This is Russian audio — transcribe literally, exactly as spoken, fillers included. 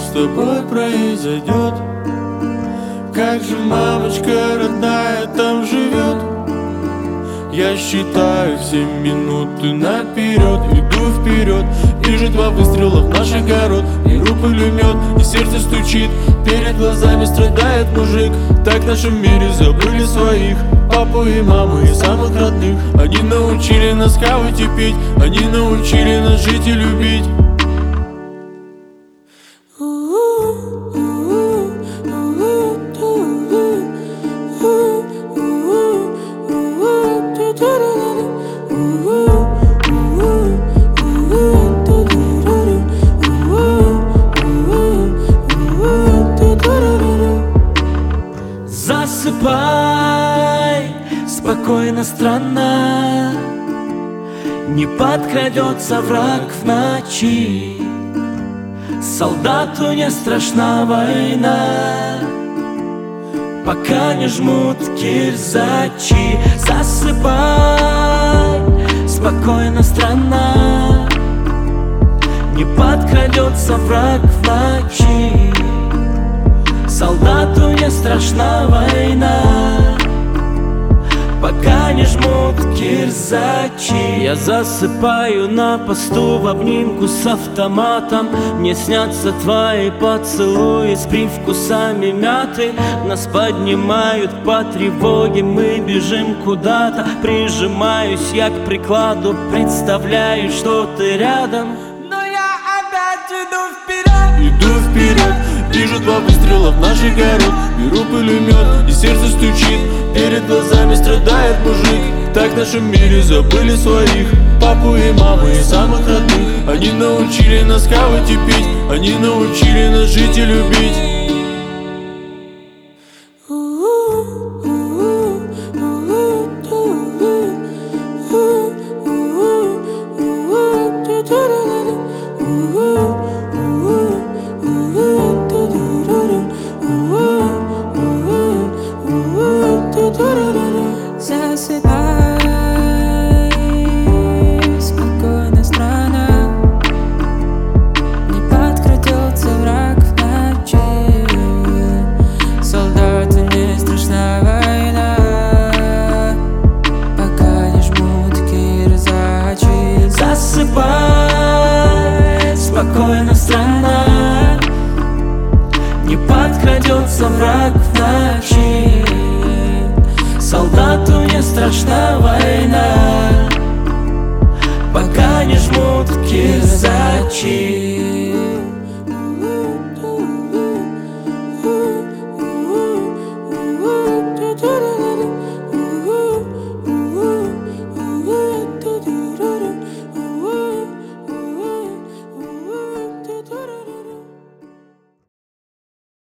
с тобой произойдет. Как же мамочка родная там живет? Я считаю все минуты наперед, иду вперед. Вижу два выстрела в наш огород, беру пулемет, и сердце стучит. Перед глазами страдает мужик. Так в нашем мире забыли своих папу и маму, и самых родных. Они научили нас хавать и пить, они научили нас жить и любить. Засыпай спокойно, страна, не подкрадется враг в ночи. Солдату не страшна война, пока не жмут кирзачи. Засыпай спокойно, страна, не подкрадется враг в ночи. Солдату не страшна война, пока не жмут кирзачи. Я засыпаю на посту в обнимку с автоматом. Мне снятся твои поцелуи с привкусами мяты. Нас поднимают по тревоге, мы бежим куда-то. Прижимаюсь я к прикладу, представляю, что ты рядом. Но я опять иду вперед. Иду вперед, вижу два выстрела в наш огород, беру пулемет, и сердце стучит. Перед глазами страдает мужик. Так в нашем мире забыли своих папу и маму, и самых родных. Они научили нас хавать и пить, они научили нас жить и любить. Засыпай спокойно, страна, не подкрадется враг в ночи. Солдату не страшна война, пока не жмут кирзачи. Засыпай спокойно, страна, не подкрадется враг в ночи. Солдату не страшна война, пока не жмут кирзачи.